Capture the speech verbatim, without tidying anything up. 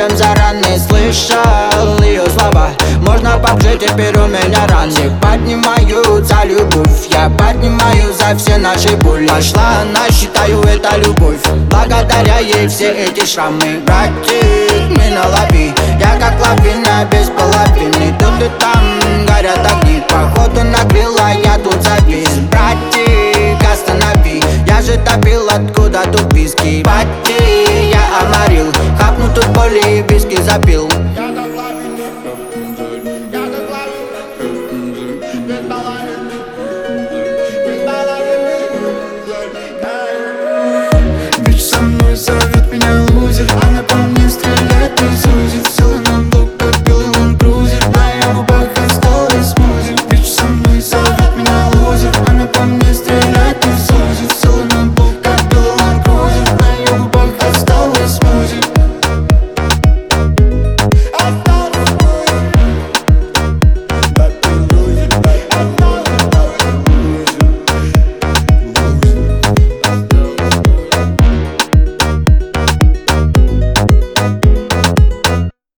чем заранее слышал ее слова. Можно побжить, теперь у меня раны. Поднимаю за любовь, я поднимаю за все наши боли. Пошла она, считаю это любовь, благодаря ей все эти шрамы. Братик, меня лови, я как лавина без половины. Тут и там горят огни, походу накрыла, я тут завис. Братик, останови, я же топил, откуда тут виски. Пати, я оморил, хапну тут боли и виски запил.